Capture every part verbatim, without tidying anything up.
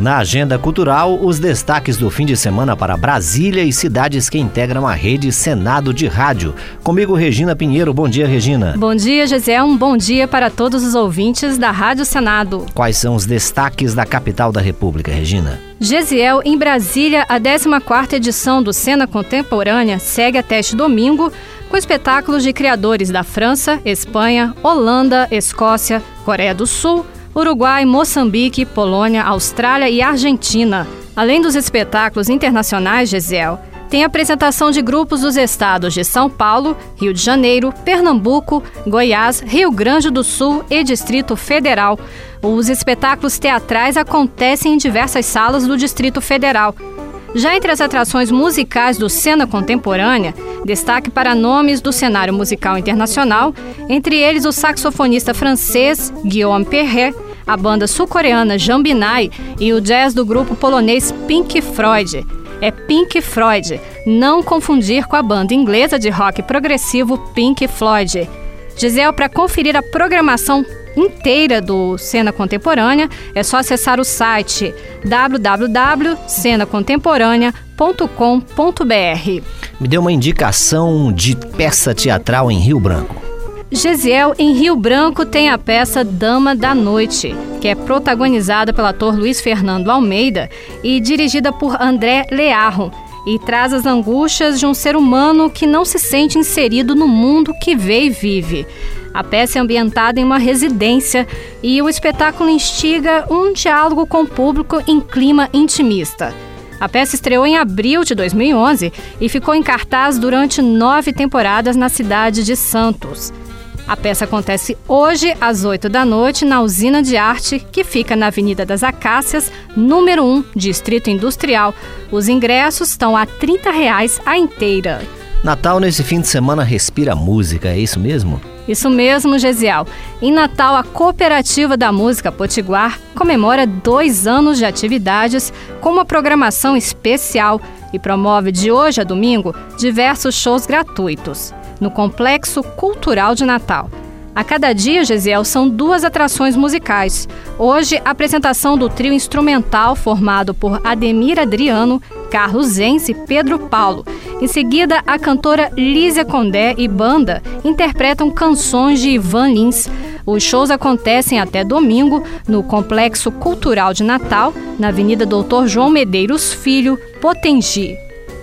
Na agenda cultural, os destaques do fim de semana para Brasília e cidades que integram a rede Senado de Rádio. Comigo, Regina Pinheiro. Bom dia, Regina. Bom dia, Gisele. Um bom dia para todos os ouvintes da Rádio Senado. Quais são os destaques da capital da República, Regina? Gesiel, em Brasília, a décima quarta edição do Cena Contemporânea segue até este domingo, com espetáculos de criadores da França, Espanha, Holanda, Escócia, Coreia do Sul, Uruguai, Moçambique, Polônia, Austrália e Argentina. Além dos espetáculos internacionais, Gesiel, tem apresentação de grupos dos estados de São Paulo, Rio de Janeiro, Pernambuco, Goiás, Rio Grande do Sul e Distrito Federal. Os espetáculos teatrais acontecem em diversas salas do Distrito Federal. Já entre as atrações musicais do Cena Contemporânea, destaque para nomes do cenário musical internacional, entre eles o saxofonista francês Guillaume Perret, a banda sul-coreana Jambinai e o jazz do grupo polonês Pink Floyd. É Pink Floyd, não confundir com a banda inglesa de rock progressivo Pink Floyd. Gisele, para conferir a programação inteira do Cena Contemporânea, é só acessar o site w w w ponto cena contemporânea ponto com ponto b r. Me dê uma indicação de peça teatral em Rio Branco. Gisele, em Rio Branco tem a peça Dama da Noite, que é protagonizada pelo ator Luiz Fernando Almeida e dirigida por André Learron, e traz as angústias de um ser humano que não se sente inserido no mundo que vê e vive. A peça é ambientada em uma residência e o espetáculo instiga um diálogo com o público em clima intimista. A peça estreou em abril de dois mil e onze e ficou em cartaz durante nove temporadas na cidade de Santos. A peça acontece hoje, às oito da noite, na Usina de Arte, que fica na Avenida das Acácias, número um, Distrito Industrial. Os ingressos estão a trinta reais a inteira. Natal nesse fim de semana respira música, é isso mesmo? Isso mesmo, Gesiel. Em Natal, a Cooperativa da Música Potiguar comemora dois anos de atividades com uma programação especial e promove de hoje a domingo diversos shows gratuitos no Complexo Cultural de Natal. A cada dia, Gesiel, são duas atrações musicais. Hoje, a apresentação do trio instrumental formado por Ademir Adriano, Carlos Zenz e Pedro Paulo. Em seguida, a cantora Lísia Condé e banda interpretam canções de Ivan Lins. Os shows acontecem até domingo no Complexo Cultural de Natal, na Avenida Doutor João Medeiros Filho, Potengi.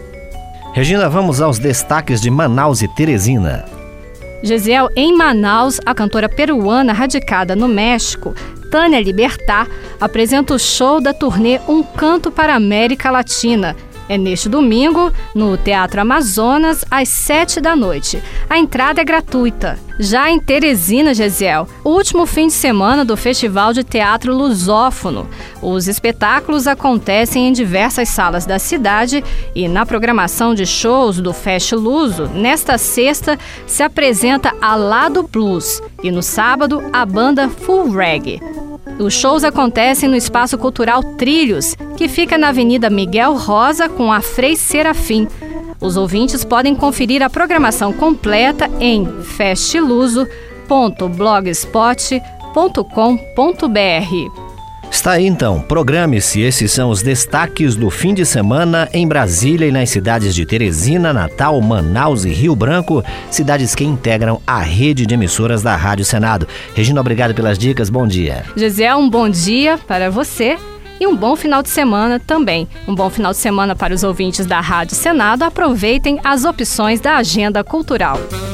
Regina, vamos aos destaques de Manaus e Teresina. Gisele, em Manaus, a cantora peruana radicada no México, Tânia Libertad, apresenta o show da turnê Um Canto para a América Latina. É neste domingo, no Teatro Amazonas, às sete da noite. A entrada é gratuita. Já em Teresina, Gisele, o último fim de semana do Festival de Teatro Lusófono. Os espetáculos acontecem em diversas salas da cidade e na programação de shows do Fest Luso, nesta sexta, se apresenta a Lado Blues e no sábado, a banda Full Reggae. Os shows acontecem no Espaço Cultural Trilhos, que fica na Avenida Miguel Rosa com a Frei Serafim. Os ouvintes podem conferir a programação completa em festluso ponto blogspot ponto com ponto b r. Está aí então, programe-se, esses são os destaques do fim de semana em Brasília e nas cidades de Teresina, Natal, Manaus e Rio Branco, cidades que integram a rede de emissoras da Rádio Senado. Regina, obrigado pelas dicas, bom dia. Gisele, um bom dia para você e um bom final de semana também. Um bom final de semana para os ouvintes da Rádio Senado. Aproveitem as opções da agenda cultural.